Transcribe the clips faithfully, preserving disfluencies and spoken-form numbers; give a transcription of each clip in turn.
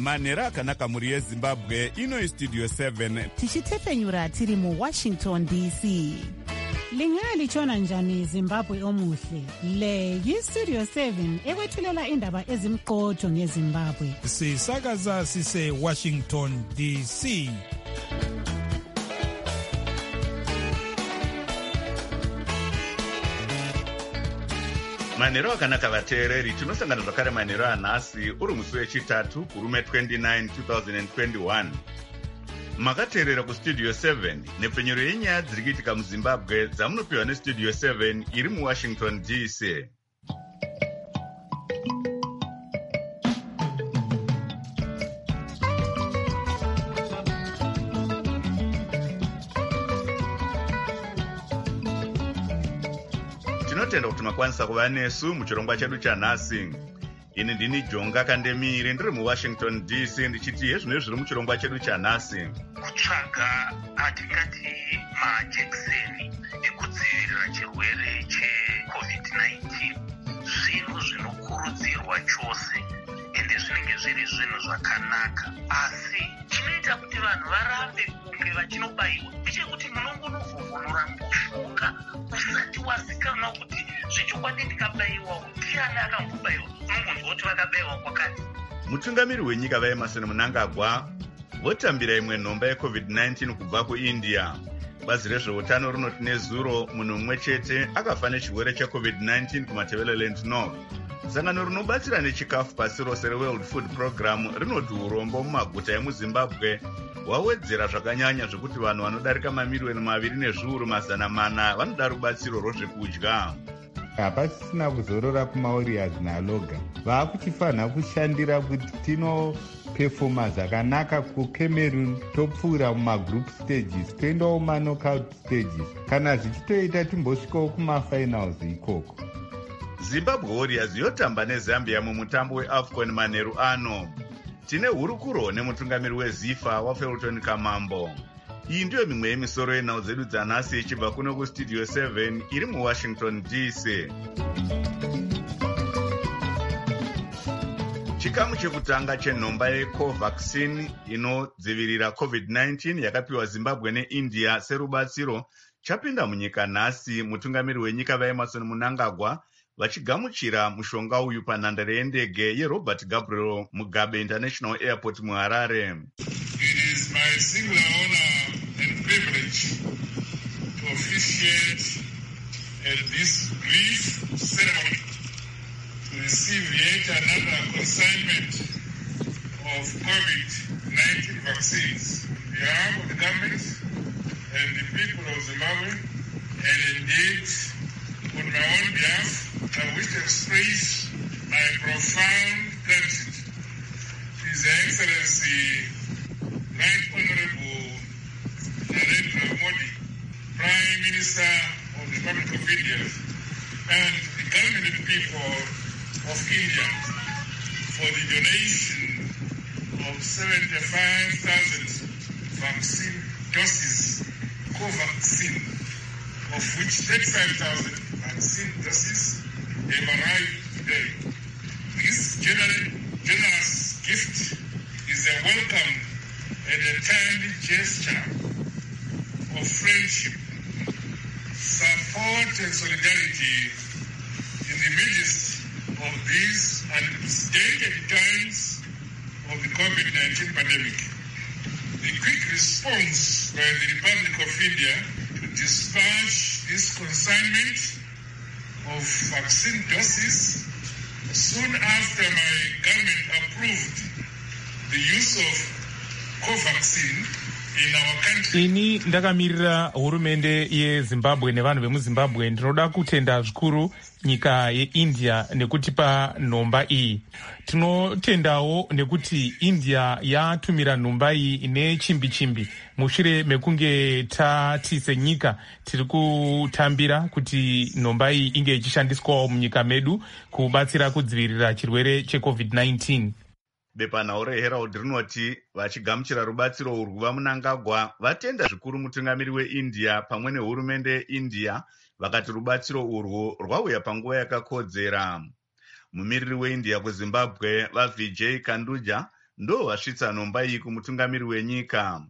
manhero akanaka mhuri yezimbabwe. Ino istudio seven tichitepenyura tiri muwashington D C. Lingalitshona njani Zimbabwe omuhle? Le yistudio seven ekwethulela indaba ezimqotho ngeZimbabwe. Sisakaza sise Washington D C. Manhero akanaka vateereri, tinosangana zvakare manhero anhasi uri musi wechitatu kurume twenty-nine twenty twenty-one. Makateerera kustudio seven nepfenyuro yenyaya dziri kuitika muZimbabwe dzamunopiwa nestudio seven iri muWashington D C. Tinotenda kuti makwanisa kuva nesu muchirongwa chedu chanhasi. Ini ndini Jonga Kandemiri ndiri muWashington D C ndichiti yezvino zviri muchirongwa chedu chanhasi. Kutsvaga atingati majekiseni ekudzivirira chirwere checovid nineteen zvinhu zvinokurudzirwa chose ende zvinenge zviri zvinhu zvakanaka, asi chinoita kuti vanhu varambe kunge vachinobayiwa ndechekuti munongonovhuvhunura mboshoka usati wazikanwa kuti zvechokwadi ndikabayiwa ndiani akambobayiwa, unongonzwa kuti vakabayiwa kwakati. Mutungamiri wenyika vaEmmerson Mnangagwa votambira imwe nhomba yecovid nineteen kubva kuIndia. Bazi rezveutano rinoti nezuro munhu mumwe chete akafa nechirwere checovid nineteen kumateveleland north. Sangano rinobatsira nechikafu pasi rose reWorld Food Program rinoti urombo mumaguta emuZimbabwe hwawedzera zvakanyanya zvekuti vanhu vanodarika mamiliyoni maviri nezviuru mazana mana vanoda rubatsiro rwezvekudya. Hapasisina kuzorora kumawarriors naloga, vaakuchifanha kushandira kuti tinopefoma zvakanaka kuCameroon, topfuura mumagroup stages toendawo kumaknock-out stages, kana zvichitoita timbosvikawo kumafinals ikoko. Zimbabwe Warriors yotamba neZambia mumutambo weAFCON manheru ano. Tine hurukuro nemutungamiri weZIFA waFelton Kamambo. Iyi ndiyo mimwe yemisoro yenhau dzedu dzanhasi ichibva kuno kustudio seven iri muWashington D C. Chikamu chekutanga chenhomba yeCovaxin inodzivirira covid nineteen yakapiwa Zimbabwe neIndia serubatsiro chapinda munyika nhasi, mutungamiri wenyika vaEmmerson Mnangagwa vachigamuchira mushonga uyu panhandare yendege yeRobert Gabriel Mugabe International Airport muHarare. It is my singular honor and privilege to officiate at this brief ceremony to receive yet another consignment of covid nineteen vaccines on behalf of the government and the people of Zimbabwe, and indeed on my own behalf, I wish to express my profound gratitude to His Excellency Right Honorable Narendra Modi, Prime Minister of the Republic of India, and the government and the people of India for the donation of seventy-five thousand vaccine doses, Covaxin, of which thirty-five thousand vaccine doses have arrived today. This generous gift is a welcome and a timely gesture of friendship, support and solidarity in the midst of these unprecedented times of the covid nineteen pandemic. The quick response by the Republic of India to dispatch this consignment of vaccine doses soon after my government approved the use of Covaxin in our country. Ini ndakamirira hurumende yeZimbabwe nevanhu vemuZimbabwe ndinoda kutenda zvikuru nyika yeIndia nekutipa nhomba iyi. Tinotendawo nekuti India yatumira nhomba iyi ine chimbi chimbi mushure mekunge tati senyika tiri kutambira kuti nhomba iyi inge ichishandiswawo munyika medu kubatsira kudzivirira chirwere checovid nineteen. Bepanhau reHerald rinoti vachigamuchira rubatsiro urwu vaMnangagwa vatenda zvikuru mutungamiri weIndia pamwe nehurumende yeIndia vakati rubatsiro urwu rwauya panguva yakakodzera. Mumiriri weIndia kuZimbabwe vaVijay Kanduja ndo vasvitsa nhomba iyi kumutungamiri wenyika.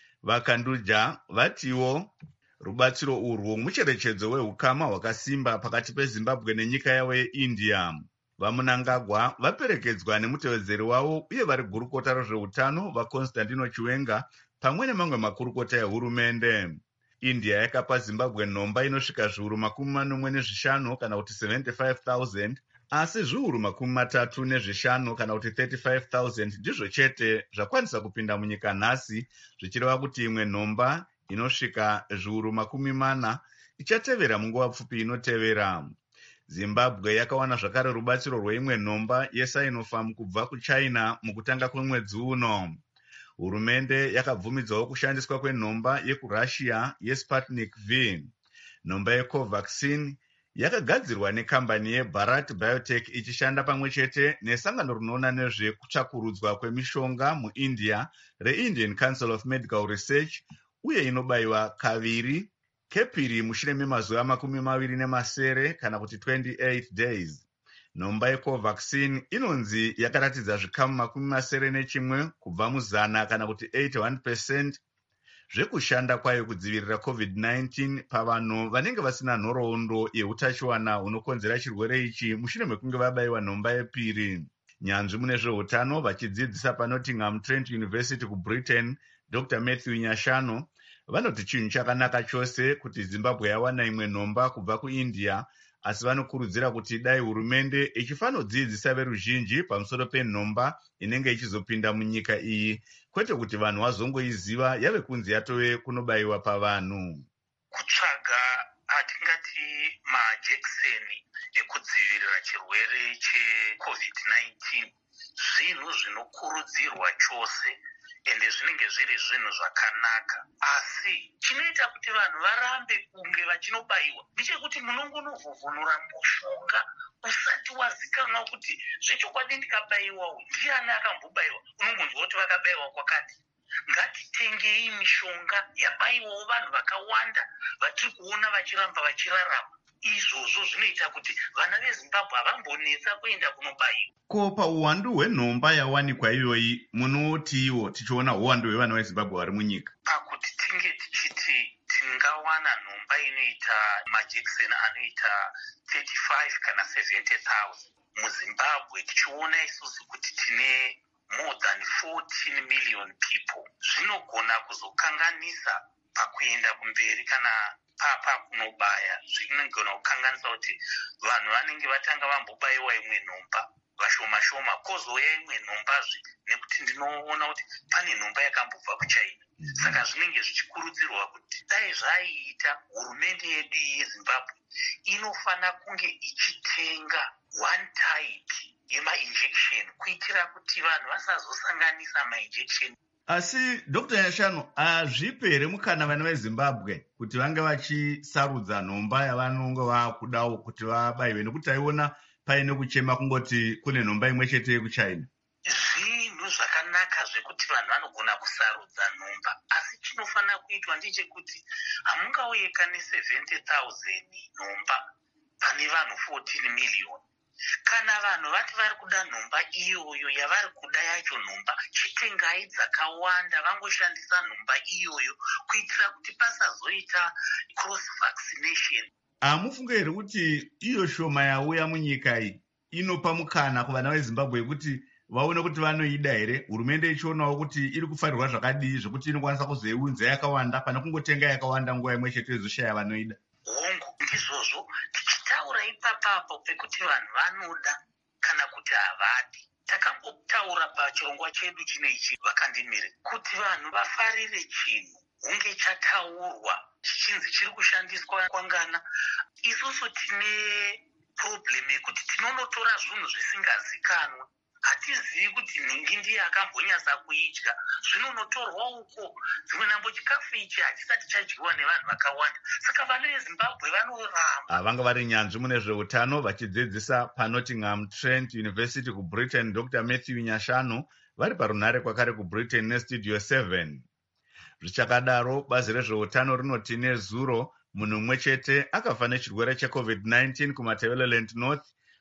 Vakanduja vatiwo rubatsiro urwu mucherechedzo wehukama hwakasimba pakati peZimbabwe nenyika yavo yeIndia. Vamunangagwa vaperekedzwa nemutevedzeri wavo uye vari gurukota rezveutano vaConstantino Chiwenga pamwe nemamwe makurukota ehurumende. India yakapa Zimbabwe nhomba inosvika zviuru makumi manomwe nezvishanu kana kuti seventy-five thousand, asi zviuru makumi matatu nezvishanu kana kuti thirty-five thousand ndizvo chete zvakwanisa kupinda munyika nhasi, zvichireva kuti imwe nhomba inosvika zviuru makumi mana ichatevera munguva pfupi inotevera. Zimbabwe yakawana zvakare rubatsiro rweimwe nhomba yeSinopharm kubva kuChina mukutanga kwemwedzi uno. Hurumende yakabvumidzawo kushandiswa kwenhomba yekuRussia yeSputnik V. Nhomba yeCovaxin yakagadzirwa nekambani yeBharat Biotech ichishanda pamwe chete nesangano rinoona nezvekutsvakurudzwa kwemishonga muIndia reIndian Council of Medical Research uye inobayiwa kaviri kepiri mushure memazuva makumi maviri nemasere kana kuti twenty-eight days. Nhomba yeCovaxin inonzi yakaratidza zvikamu makumi masere nechimwe kubva muzana kana kuti eighty-one percent zvekushanda kwayo kudzivirira covid nineteen pavanhu vanenge vasina nhoroondo yeutachiwana hunokonzera chirwere ichi mushure mekunge vabayiwa nhomba yepiri. Nyanzvi mune zveutano vachidzidzisa paNottingham Trent University kuBritain, Doctor Matthew Nyashano, vanoti chinhu chakanaka chose kuti Zimbabwe yawana imwe nhomba kubva kuIndia, asi vanokurudzira kuti dai hurumende ichifanodzidzisa veruzhinji pamusoro penhomba inenge ichizopinda munyika iyi, kwete kuti vanhu vazongoiziva yave kunzi yatove kunobayiwa pavanhu. Kutsvaga atingati majekiseni ekudzivirira chirwere checovid nineteen zvinhu zvinokurudzirwa chose ende zvinenge zviri zvinhu zvakanaka, asi chinoita kuti vanhu varambe kunge vachinobayiwa ndechekuti munongonovhuvhunura mushonga usati wazikanwa kuti zvechokwadi ndikabayiwa ndiani akambobayiwa, unongonzwa kuti vakabayiwa kwakati. Ngatitengei mishonga yabayiwawo vanhu vakawanda vatiri kuona vachiramba vachirarama. Izvozvo zvinoita kuti vana veZimbabwe havambonetsa kuenda kunobayiwa. Ko pauwandu hwenhomba yawanikwa iyoyi munotiwo tichiona uwandu hwevana veZimbabwe vari munyika? Pakuti tinge tichiti tingawana nhomba inoita majekiseni anoita thirty-five kana seventy thousand muZimbabwe, tichiona isusu kuti tine more than fourteen million people, zvinogona kuzokanganisa pakuenda kumberi kana papa kunobaya. Zvinogona kukanganisa kuti vanhu vanenge vatanga vambobayiwa imwe nhomba vashoma shoma, kozouya imwe nhombazve nekuti ndinoona kuti pane nhomba yakambobva kuChina. Saka zvinenge zvichikurudzirwa kuti dai zvaiita hurumende yedu yeZimbabwe inofana kunge ichitenga one type yemainjection kuitira kuti vanhu vasazosanganisa mainjection. Asi Doctor Nyashano, hazvipe here mukana vana veZimbabwe kuti vange vachisarudza nhomba yavanonge vakudawo kuti vabayiwe, nekuti taiona paine kuchema kungoti kune nhomba imwe chete yekuChina? Zvinhu zvakanaka zvekuti vanhu vanogona kusarudza nhomba, asi chinofana kuitwa ndechekuti hamungauye neseventy thousand nhomba pane vanhu fourteen million. Kana vanhu vati vari kuda nhomba iyoyo yavari kuda yacho nhomba, chitengai dzakawanda vangoshandisa nhomba iyoyo kuitira kuti pasazoita cross vaccination. Hamufunge here kuti iyo shoma yauya munyika iyi inopa mukana kuvana veZimbabwe kuti vaone kuti vanoida here, hurumende ichionawo kuti iri kufarirwa zvakadii zvekuti inokwanisa kuzoiunza yakawanda pana kungotenga yakawanda nguva imwe chete izoshaya vanoida? Hongu ndizvozvo tichitaura ipapapo pekuti vanhu vanoda kana kuti havadi. Takambotaura pachirongwa chedu chineichi vakandimire kuti vanhu vafarire chinhu hunge chataurwa chichinzi chiri kushandiswa kwangana. Isusu tine problem yekuti tinonotora zvinhu zvisingazikanwa. Hatizivi kuti nhingi ndiye akambonyasa kuidya, zvinonotorwa uko. Dzimwe nambo chikafu ichi hachisati chadyiwa nevanhu vakawanda, saka vana veZimbabwe vanoramba. Vanga vari nyanzvi mune zveutano vachidzidzisa paNottingham Trent University kuBritain, Doctor Matthew Nyashano, vari parunhare kwakare kuBritain nestudio seven. Zvichakadaro, bazi rezveutano rinoti nezuro munhu mumwe chete akafa nechirwere checovid nineteen kuMatabeleland North,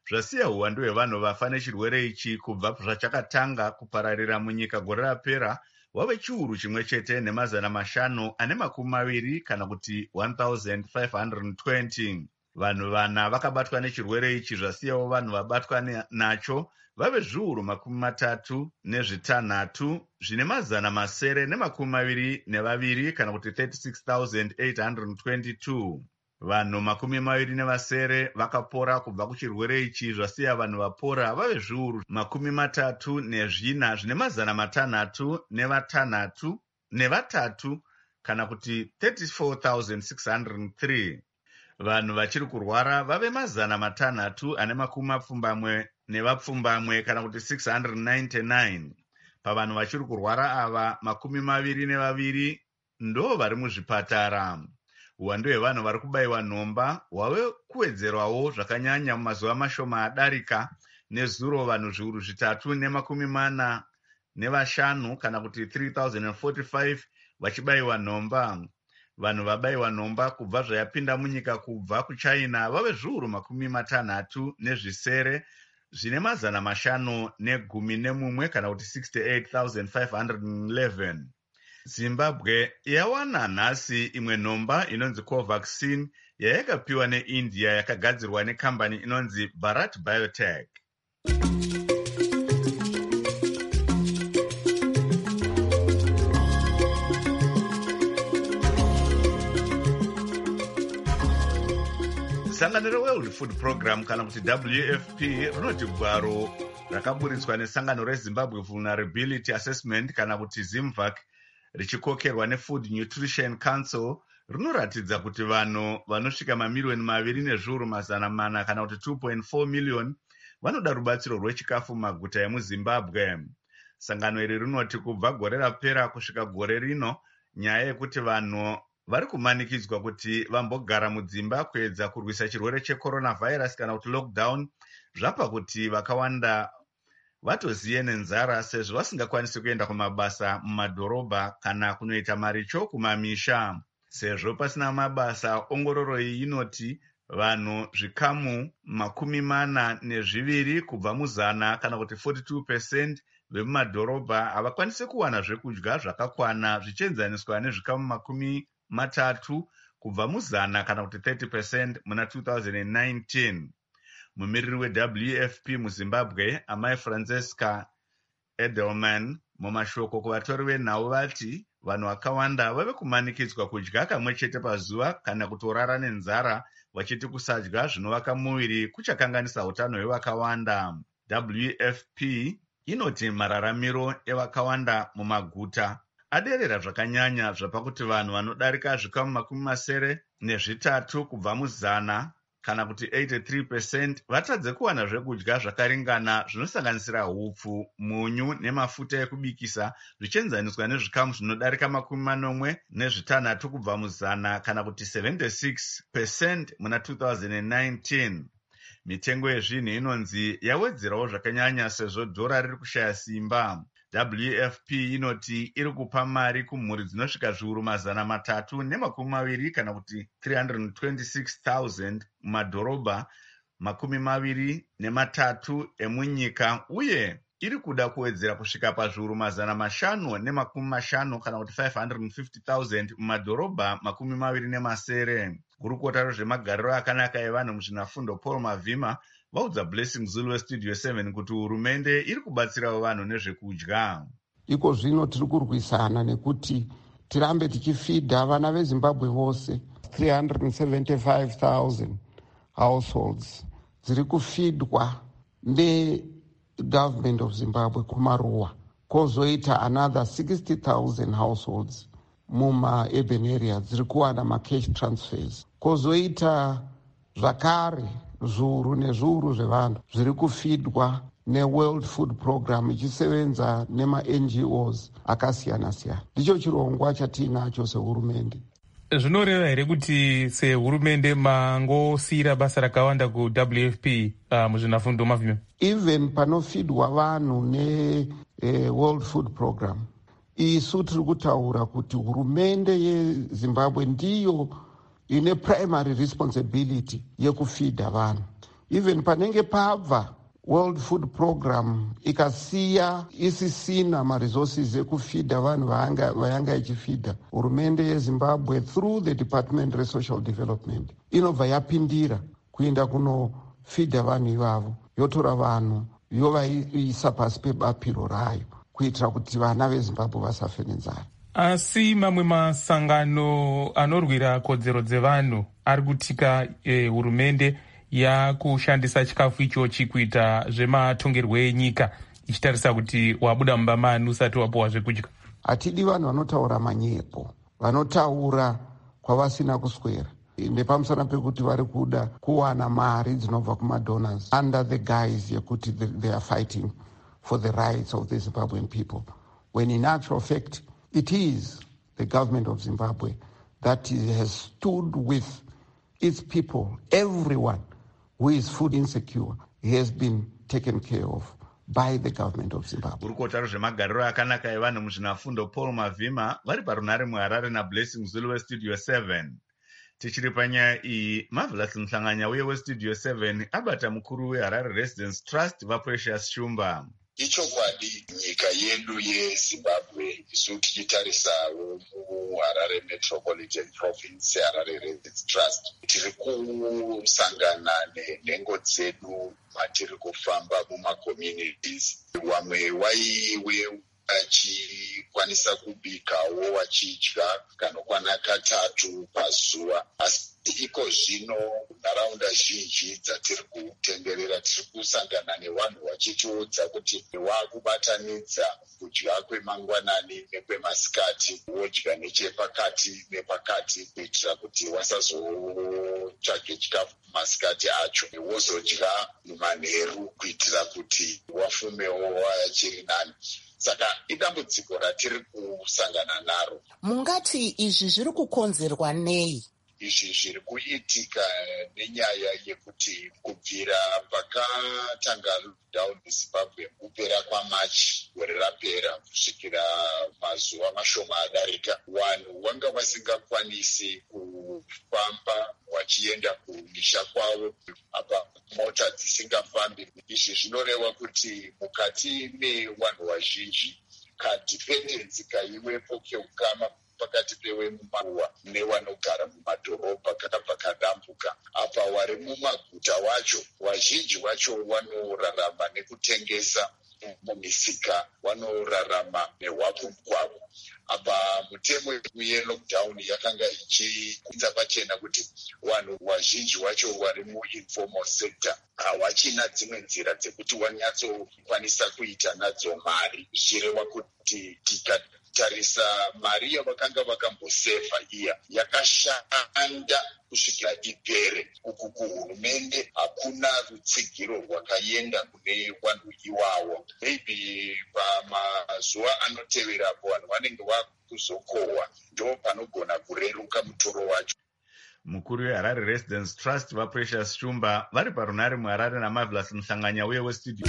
zvasiya uwandu hwevanhu vafa nechirwere ichi kubva zvachakatanga kupararira munyika gore rapera wave chiuru chimwe chete nemazana mashanu ane makumi maviri kana kuti one thousand five hundred twenty. Vanhu vana vakabatwa nechirwere ichi zvasiyawo vanhu vabatwa nacho vave zviuru makumi matatu nezvitanhatu zvine mazana masere nemakumi maviri nevaviri kana kuti thirty-six thousand eight hundred twenty-two. Vanhu makumi maviri nevasere vakapora kubva kuchirwere ichi zvasiya vanhu vapora vave zviuru makumi matatu nezvina zvine mazana matanhatu nevatanhatu nevatatu kana kuti thirty-four thousand six hundred three. Vanhu vachiri kurwara vave mazana matanhatu ane makumi mapfumbamwe nevapfumbamwe kana kuti six hundred ninety-nine. Pavanhu vachiri kurwara ava makumi maviri nevaviri ndo vari muzvipatara. Uwandu hwevanhu vari kubayiwa nhomba hwave kuwedzerwawo zvakanyanya mumazuva mashoma adarika, nezuro vanhu zviuru zvitatu nemakumi mana nevashanu kana kuti three thousand forty-five vachibayiwa nhomba. Vanhu vabayiwa nhomba kubva zvayapinda munyika kubva kuchina vave zviuru makumi matanhatu nezvisere zvine mazana mashanu negumi nemumwe kana kuti sixty-eight thousand five hundred eleven. Zimbabwe yawana nhasi imwe nhomba inonzi Covaxin yayakapiwa neIndia yakagadzirwa nekambani inonzi Bharat Biotech. Sangano reWorld Food Program kana kuti W F P rinoti gwaro rakaburitswa nesangano reZimbabwe Vulnerability Assessment kana kuti ZIMVAC richikokerwa neFood Nutrition Council rinoratidza kuti vanhu vanosvika mamiliyoni maviri nezviuru mazana mana kana kuti two point four million vanoda rubatsiro rwechikafu mumaguta emuZimbabwe. Sangano iri rinoti kubva gore rapera kusvika gore rino nyaya yekuti vanhu vari kumanikidzwa kuti vambogara mudzimba kuedza kurwisa chirwere checoronavirus kana kuti lockdown zvapa kuti vakawanda vatoziye nenzara sezvo vasingakwanisi kuenda kumabasa mumadhorobha kana kunoita maricho kumamisha. Sezvo pasina mabasa, ongororo iyi inoti vanhu zvikamu makumi mana nezviviri kubva muzana kana kuti forty-two percent vemumadhorobha havakwanisi kuwana zvekudya zvakakwana zvichienzaniswa nezvikamu makumi matatu kubva muzana kana kuti thirty percent muna two thousand nineteen. Mumiriri weW F P muZimbabwe Amai Francesca Edelman mumashoko kuvatori venhau vati vanhu vakawanda vave kumanikidzwa kudya kamwe chete pazuva kana kutorara nenzara vachiti kusadya zvinovaka muviri kuchakanganisa utano hwevakawanda. W F P inoti mararamiro evakawanda mumaguta aderera zvakanyanya zvapakuti vanhu vanodarika zvikamu makumi masere nezvitatu kubva muzana kana kuti eighty-three percent vatadze kuwana zvekudya zvakaringana zvinosanganisira hupfu, munyu nemafuta ekubikisa zvichienzaniswa nezvikamu zvinodarika makumi manomwe nezvitanhatu kubva muzana kana kuti seventy-six percent muna two thousand nineteen. Mitengo yezvinhu inonzi yawedzerawo zvakanyanya sezvo dhora riri kushaya simba. W F P inoti iri kupa mari kumhuri dzinosvika zviuru mazana matatu nemakumi maviri kana kuti three hundred twenty-six thousand mumadhorobha makumi maviri nematatu emunyika, uye iri kuda kuwedzera kusvika pazviuru mazana mashanu nemakumi mashanu kana kuti five hundred fifty thousand mumadhorobha makumi maviri nemasere. Gurukota rezvemagariro akanaka evanhu muzvinafundo Paul Mavhima vaudza Blessing Zulu weStudio seven kuti hurumende iri kubatsirawo vanhu nezvekudya. Iko zvino tiri kurwisana nekuti tirambe tichifidha vana veZimbabwe vose three hundred seventy-five thousand households dziri kufidwa negovernment of Zimbabwe kumaruwa, kozoita another sixty thousand households muma-urban areas dziri kuwana ma-cash transfers, kozoita zvakare zviuru nezviuru zvevanhu zviri kufidwa neWorld Food Program ichisevenza nema-N G Os akasiyana-siyana. Ndicho chirongwa chatiinacho sehurumende. Zvinoreva here kuti sehurumende mangosiyira basa rakawanda kuW F P uh, muzvinafundo Mavhima? Even panofidwa vanhu neWorld uh, Food Program, isu tiri kutaura kuti hurumende yeZimbabwe ndiyo ine primary responsibility yekufidha vanhu. even panenge pabva World Food Program ikasiya isisina maresources ekufidha vanhu vayanga ichifidha, hurumende yeZimbabwe through the Department of Social Development inobva yapindira kuenda kunofidha vanhu ivavo, yotora vanhu yovaisa pasi pebapiro rayo kuitira kuti vana veZimbabwe vasafe nenzara. Asi mamwe masangano anorwira kodzero dzevanhu ari kutika eh, hurumende yakushandisa chikafu ichochi kuita zvematongerwo enyika ichitarisa kuti wabuda mumba manu usati wapuwa zvekudya. Hatidi vanhu vanotaura manyepo, vanotaura kwavasina kuswera nepamusana pekuti vari kuda kuwana mari dzinobva kumadonors under the guise yekuti they are fighting for the rights of the Zimbabwean people, when in actual fact it is the government of Zimbabwe that has stood with its people. Everyone who is food insecure has been taken care of by the government of Zimbabwe. Urukotaro zvemagariro akanaka evanhu muzvinafundo Paul Mavhima vari parunare muHarare naBlessing Zulu weStudio seven. Tichiri panyaya iyi, Marvelous Mhlanganya uye weStudio seven abata mukuru weHarare Residence Trust vaPrecious Shumba. Ichokwadi nyika yedu yeZimbabwe isu tichitarisawo muHarare Metropolitan Province Harare Residence Trust tiri kusangana nenhengo dzedu matiri kufamba mumacommunities. Wamwe waiwe achikwanisa kubikawo wachidya kanokwana katatu pazuva, asi iko zvino nharaunda zhinji dzatiri kutenderera tiri kusangana nevanhu vachitiudza kuti vakubatanidza kudya kwemangwanani nekwemasikati, wodya nechepakati nepakati kuitira kuti wasazotsvage chikafu masikati acho, wozodya manheru kuitira kuti wafumewo wachiri nani. Saka idambudziko ratiri kusangana naro. Mungati izvi zviri kukonzerwa nei? Izvi zviri kuitika nenyaya yekuti kubvira pakatanga lockdown muZimbabwe kupera kwaMachi gore rapera kusvikira mazuva mashoma adarika, vanhu vanga vasingakwanisi kufamba vachienda kumisha kwavo, apa mota dzisingafambi. Izvi zvinoreva kuti mukati mevanhu vazhinji kadhipendensi kaiwepo keukama pakati pewemumaruwa nevanogara mumadhorobha kakabva kadambuka. Apa vari mumaguta wacho vazhinji vacho vanorarama nekutengesa mumisika, vanorarama nehwapu kwavo. Apa mutemo yelockdown yakanga ichikunza pachena kuti vanhu vazhinji vacho vari muinformal sector havachina dzimwe nzira dzekuti wanyatsokwanisa kuita nadzo mari, zvireva kuti tika tarisa mari yavakanga vakambosefa iya yakashanda kusvikira ipere. Uku kuhurumende hakuna rutsigiro rwakaenda kune vanhu iwawo. Maybe pamazuva anoteverapo vanhu vanenge vakuzokohwa, ndo panogona kureruka mutoro wacho. Mukuru weHarare Residence Trust vaPrecious Shumba vari parunare muHarare naMarvelous Mhlanganya uye weStudio.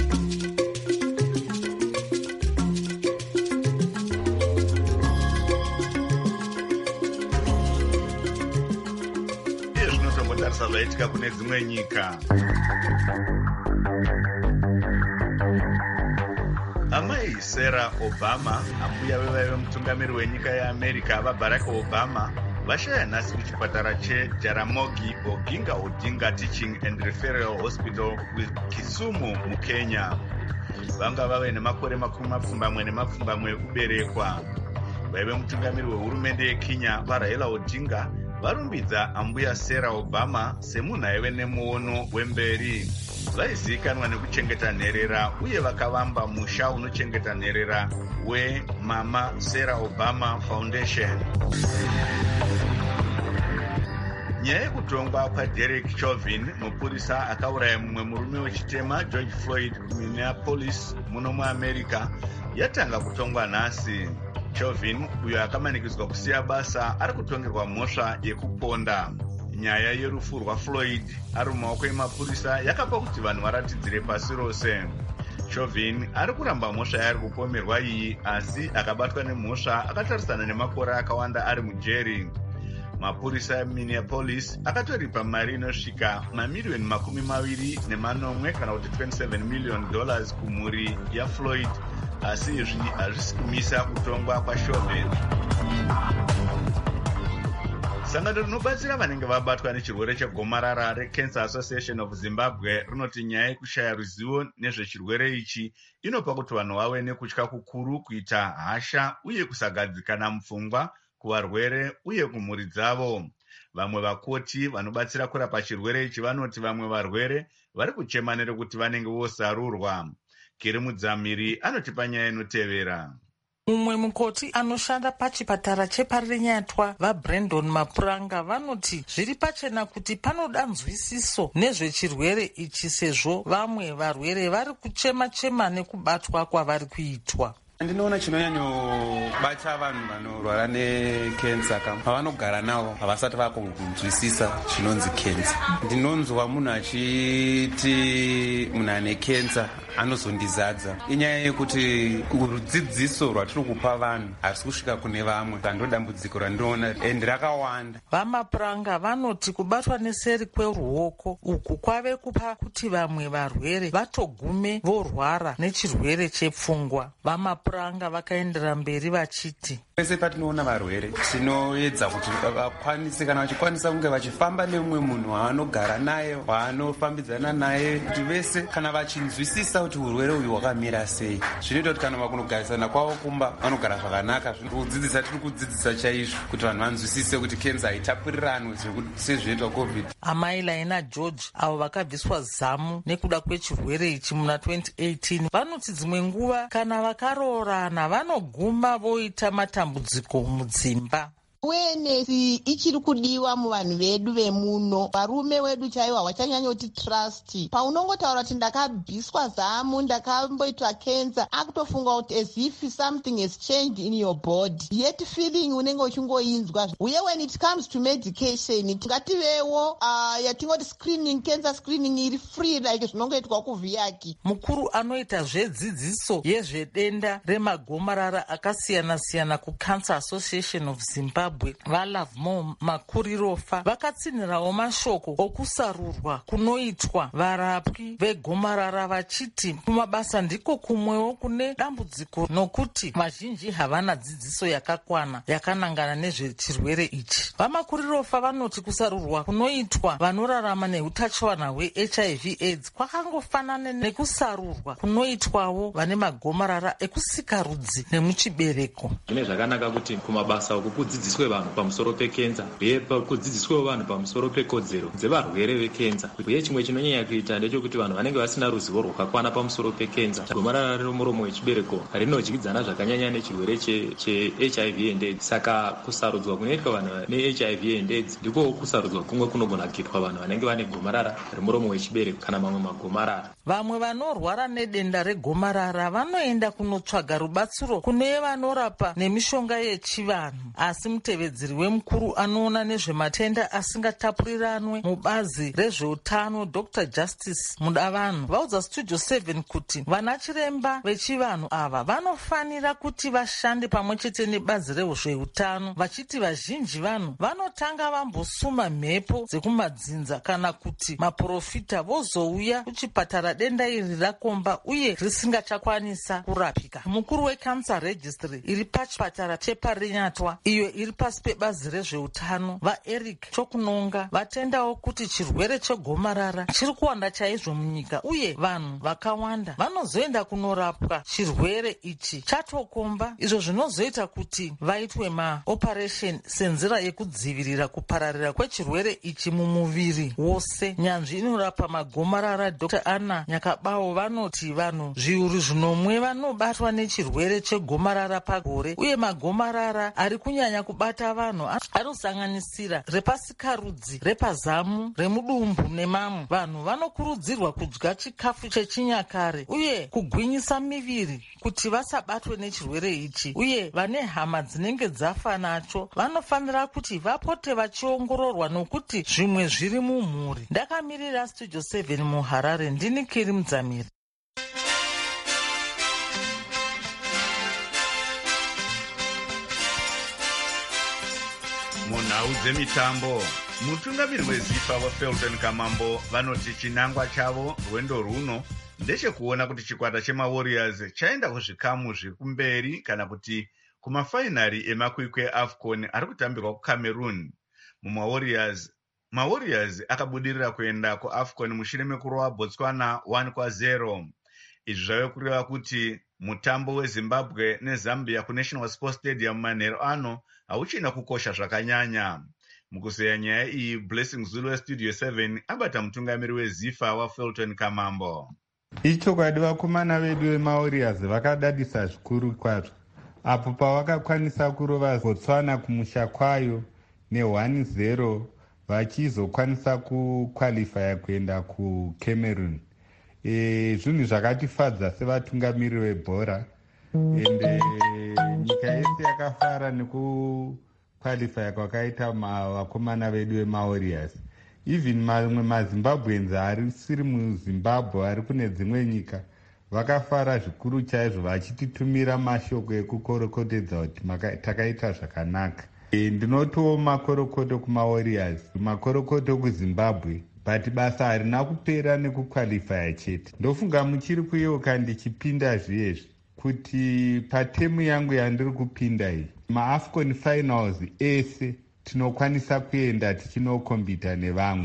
Tarisa zvaitika kune dzimwe nyika. Amai Sarah Obama, ambuya vevaive mutungamiri wenyika yeAmerica vaBarack Obama, vashaya nhasi kuchipatara cheJaramogi Oginga Odinga Teaching and Referral Hospital kuKisumu muKenya. Vanga vave nemakore makumi mapfumbamwe nemapfumbamwe ekuberekwa. Vaive mutungamiri wehurumende yeKenya vaRaila Odinga varumbidza ambuya Sarah Obama semunhu aive nemuono wemberi. Vaizivikanwa nekuchengeta nherera uye vakavamba musha unochengeta nherera weMama Sarah Obama Foundation. Nyaya yekutongwa kwaDerek Chauvin, mupurisa akauraya mumwe murume wechitema George Floyd kuMinneapolis muno muAmerica, yatanga kutongwa nhasi. Chauvin, uyo akamanikidzwa kusiya basa, ari kutongerwa mhosva yekuponda. Nyaya yerufu rwaFloyd ari mumaoko emapurisa yakapa kuti vanhu varatidzire pasi rose. Chauvin ari kuramba mhosva yaari kupomerwa iyi, asi akabatwa nemhosva akatarisana nemakore akawanda ari mujeri. mapurisa eminneapolis akatoripa mari inosvika mamiriyoni makumi maviri nemanomwe kana kuti twenty-seven million dollars kumhuri yafloyd, asi izvi hazvisi kumisa kutongwa kwaSchauvin. Sangano rinobatsira vanenge vabatwa nechirwere chegomarara reCancer Association of Zimbabwe rinoti nyaya yekushaya ruzivo nezvechirwere ichi inopa kuti vanhu vave nekutya kukuru kuita hasha uye kusagadzikana mupfungwa kuvarwere uye kumhuri dzavo. Vamwe vakoti vanobatsira kurapa chirwere ichi vanoti vamwe varwere vari kuchema nerekuti vanenge vosarurwa. Kiri Mudzamiri anotipa nyaya inotevera. Mumwe mukoti anoshanda pachipatara cheParinyatwa vaBrandon Mapuranga vanoti zviri pachena kuti panoda nzwisiso nezvechirwere ichi sezvo vamwe varwere vari kuchema-chema nekubatwa kwavari kuitwa. Ndinoona chinonyanyobata vanhu vanorwara nekensa pavanogara navo havasati vakunzwisisa chinonzi kensa. Ndinonzwa munhu achiti munhu ane kensa anozondizadza. Inyaya yekuti rudzidziso rwatiri kupa vanhu harisi kusvika kune vamwe. Ndo dambudziko randinoona endi rakawanda. VaMapuranga vanoti kubatwa neseri kweruoko uku kwave kupa kuti vamwe varwere vatogume vorwara nechirwere chepfungwa. VaMapuranga vakaendera mberi vachiti pese patinoona varwere tinoedza kuti vakwanise kana vachikwanisa kunge vachifamba neumwe munhu waanogara naye waanofambidzana naye kuti vese kana vachinzwisisa kuti urwere uyu hwakamira sei zvinoita kuti kana vakunogarisana kwavo kumba vanogara zvakanaka. Kudzidzisa tiri kudzidzisa chaizvo kuti vanhu vanzwisise kuti kenza haitapuriranwe sezvinoitwa covid. Amai Laina George avo vakabviswa zamu nekuda kwechirwere ichi muna twenty eighteen vanoti dzimwe nguva kana vakaroorana vanoguma voita matambudziko mudzimba. Awareness ichiri kudiwa muvanhu vedu vemuno. Varume wedu chaiwo hawachanyanyoti trust. Paunongotaura kuti ndakabviswa zamu, ndakamboitwa cancer, akutofunga kuti as if something has changed in your body. Yet feeling unenge uchingoinzwa. Uye when it comes to medication, ngativewo uh, yatingoti screening, cancer screening iri free like zvinongoitwa kuvhiyaki. Mukuru anoita zvedzidziso yezvedenda remagomarara akasiyana-siyana kuCancer Association of Zimbabwe vaLovemore Makurirofa vakatsinhirawo mashoko okusarurwa kunoitwa varapwi vegomarara vachiti kumabasa ndiko kumwewo kune dambudziko nokuti vazhinji havana dzidziso yakakwana yakanangana nezvechirwere ichi. VaMakurirofa vanoti kusarurwa kunoitwa vanorarama neutachiwana hweH I V AIDS kwakangofanana nekusarurwa kunoitwawo vane magomarara ekusikarudzi nemuchibereko. Zvine zvakanaka kuti kumabasa uku kudzidziswe vanhu pamusoro pekenza uye kudzidziswewo vanhu pamusoro pekodzero dzevarwere vekenza. Uye chimwe chinonyanya kuita ndechekuti vanhu vanenge vasina ruzivo rwakakwana pamusoro pekenza. Gomarara remuromo wechibereko rinodyidzana zvakanyanya nechirwere cheH I V and AIDS. Saka kusarudzwa kunoitwa vanhu neH I V and AIDS ndiko kusarudzwa kumwe kunogona kuitwa vanhu vanenge vane gomarara remuromo wechibereko kana mamwe magomarara. Vamwe vanorwara nedenda regomarara vanoenda kunotsvaga rubatsiro kune vanorapa nemishonga yechivanhu, asi mutevedzeri wemukuru anoona nezvematenda asingatapuriranwe mubazi rezveutano Doctor Justice Mudavanhu vaudza Studio seven kuti vana chiremba vechivanhu ava vanofanira kuti vashande pamwe chete nebazi rezveutano, vachiti vazhinji vanhu vanotanga vambosuma mhepo dzekumadzinza kana kuti maprofita vozouya kuchipatara denda iri rakomba uye risingachakwanisa kurapika. Mukuru weCancer Registry iri pachipatara cheParinyatwa iyo iri pasi pebazi rezveutano vaEric Chokunonga vatendawo kuti chirwere chegomarara chiri kuwanda chaizvo munyika uye vanhu vakawanda vanozoenda kunorapwa chirwere ichi chatokomba, izvo zvinozoita kuti vaitwe maoperation senzira yekudzivirira kupararira kwechirwere ichi mumuviri wose. Nyanzvi inorapa magomarara Doctor Anna Nyakabawo vanoti vanhu zviuru zvinomwe vanobatwa nechirwere chegomarara pagore uye magomarara ari kunyanya kubata vanhu anosanganisira repasikarudzi, repazamu, remudumbu nemamwe. Vanhu vanokurudzirwa kudya chikafu chechinyakare uye kugwinyisa miviri kuti vasabatwe nechirwere ichi, uye vane hama dzinenge dzafa nacho vanofanira kuti vapote vachiongororwa nokuti zvimwe zviri mumhuri. Ndakamirira Studio seven muHarare, ndini Kiri Mudzamiri. Munhau nhau dzemitambo. Mutungamiri wezifa waFelton Kamambo vanoti chinangwa chavo rwendo runo ndechekuona kuti chikwata chemaWarriors chaenda kuzvikamu zvekumberi kana kuti kumafainari emakwikwi eAFCON ari kutambirwa kuCameroon. MumaWarriors, maWarriors akabudirira kuenda kuAFCON mushure mekurova Botswana one kwa zero. Izvi zvave kureva kuti mutambo weZimbabwe neZambia kuNational Sports Stadium manheru ano hauchina kukosha zvakanyanya. Mukuzeya nyaya iyi, Blessing Zulu weStudio seven abata mutungamiri weZifa waFelton Kamambo. Ichokwadi vakomana vedu veMaWarriors vakadadisa zvikuru kwazvo apo pavakakwanisa kurova Botswana kumusha kwayo ne one zero vachizokwanisa kuqualifya kuenda kuCameroon. E, zvinhu zvakatifadza sevatungamiri vebhora ende nyika yese yakafara nekuqualifya kwakaita vakomana vedu veMaWarriors. Even mamwe maZimbabweans arisiri muZimbabwe ari kune dzimwe nyika vakafara zvikuru chaizvo vachititumira mashoko ekukorokotedza kuti takaita zvakanaka. E, ndinotiwo makorokoto kumaWarriors, makorokoto kuZimbabwe, but basa harina kupera nekuqualifya chete. Ndofunga muchiri kuyeuka ndichipinda zviyezvi kuti patemu yangu yandiri kupinda iyi maAFCON finals ese tinokwanisa kuenda tichinokombita nevamwe.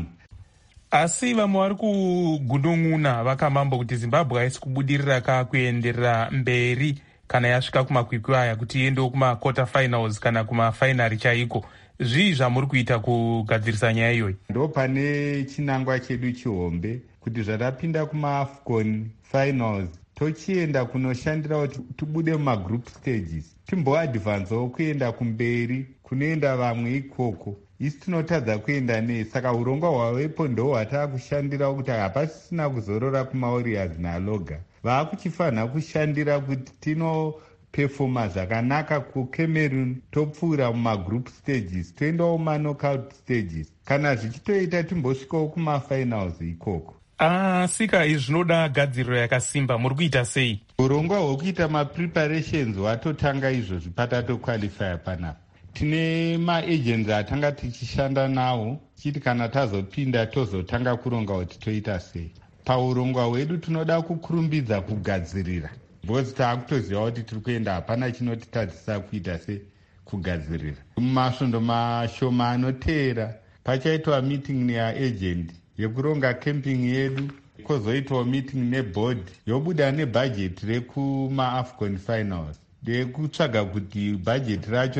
Asi vamwe vari kugunun'una vakamambo kuti Zimbabwe haisi kubudirira kakuenderera mberi kana yasvika kumakwikwi aya kuti iendewo kumaquarter finals kana kumafainari chaiko. Zvii zvamuri kuita kugadzirisa nyaya iyoyi? Ndo pane chinangwa chedu chihombe kuti zvatapinda kumaAFCON finals tochienda kunoshandira kuti tibude mumagroup stages timboadvancewo kuenda kumberi kunoenda vamwe ikoko. Isi tinotadza kuenda nei, saka urongwa hwavepo ndo hwataa kushandira kuti hapasisina kuzorora kumaWarriors naloga. Vaakuchifanha kushandira kuti tino performa zvakanaka kuCameroon topfuura mumagroup stages toendawo muknockout stages kana zvichitoita timbosvikawo kumafinals ikoko. Asika izvi zvinoda gadziriro yakasimba. Muri kuita sei? Urongwa hwekuita mapreparations hwatotanga izvozvi patatoqualifya panapa. Tine maagents atanga tichishanda nawo chiti kana tazopinda tozotanga kuronga kuti toita sei. Paurongwa hwedu tinoda kukurumbidza kugadzirira because taakutoziva kuti tiri kuenda hapana chinotitadzisa kuita se kugadzirira. Mumasvondo mashoma anoteera pachaitwa meeting neaagent yekuronga camping yedu, kwozoitawo meeting neboard yobuda nebhajeti rekumaAFCON finals ndekutsvaga kuti bhajeti racho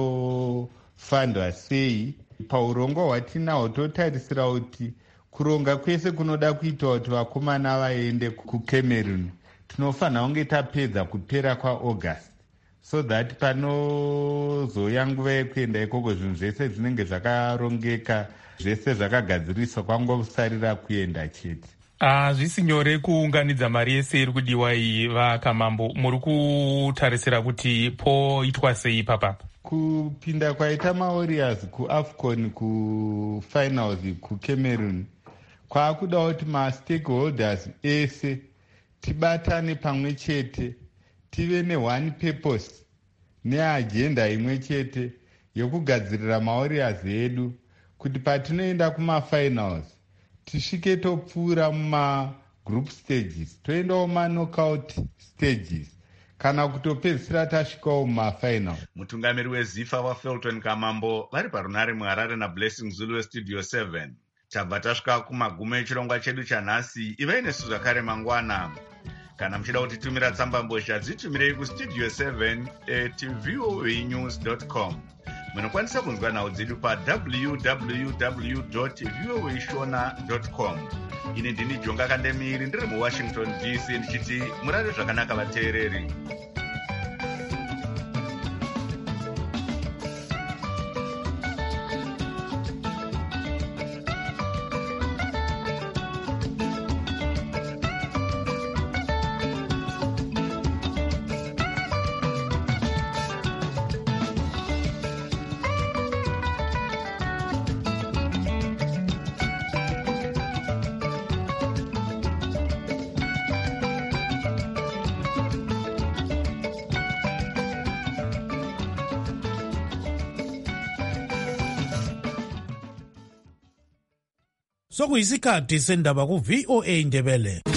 rinofandwa sei. Paurongwa hwatinahwo totarisira kuti kuronga kwese kunoda kuita kuti vakomana vaende kuCameroon tinofanira kunge tapedza kupera kwaAugust so that panozoya nguva yekuenda ikoko zvinhu zvese zvinenge zvakarongeka, zvese zvakagadziriswa, kwangosarira kuenda chete. Hazvisi uh, nyore kuunganidza mari yese iri kudiwa iyi vakamambo. Muri kutarisira kuti poitwa sei papapa? Kupinda kwaita maWarriors kuAFCON kufinals kuCameroon kwaakuda kuti mastakeholders ese tibatane pamwe chete, tive neone purpose neagenda imwe chete yokugadzirira maWarriors edu kuti patinoenda kumafinals tisvike topfuura mumagroup stages toendawo maknockout stages kana kutopedzisira tasvikawo mumafinal. Mutungamiri weZifa waFelton Kamambo vari parunare muHarare naBlessing Zulu weStudio seven. Tabva tasvika kumagumo echirongwa chedu chanhasi. Ivai nesu zvakare mangwana. Kana muchida kutitumira tsamba mbozha dzitumirei kustudio seven at voanews dot com. Munokwanisa kunzwa nhau dzedu paw w w dot voa shona dot com. Ini ndini Jonga Kandemiri ndiri muWashington D C ndichiti murare zvakanaka vateereri. sokuyisikhathi sendaba ku-V O A Ndebele.